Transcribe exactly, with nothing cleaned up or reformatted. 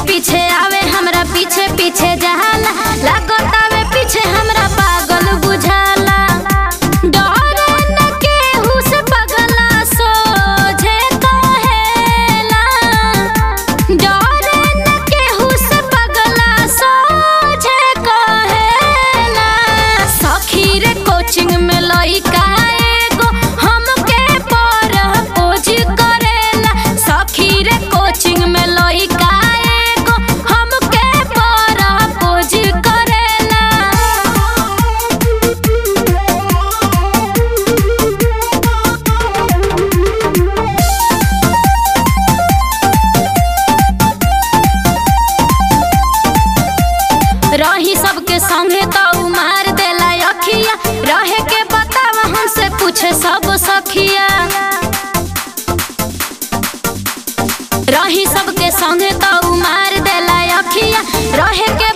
पीछे आवे हमरा पीछे पीछे जाला लागतावे पीछे हमरा पागल बुझाला डरे न केहू से पगला सोझे कहेला डरे न केहू से पगला सोझे कहेला सखी रे कोचिंग में लइका एगो हमके प्रपोज करेला सखी रे कोचिंग में लइका एगो हमके प्रपोज करेला रही सबके संगे तो मार देला अखिया रहे के बतावा हमसे पूछे सब सखिया रही सबके संगे तो मार देला अखिया रहे के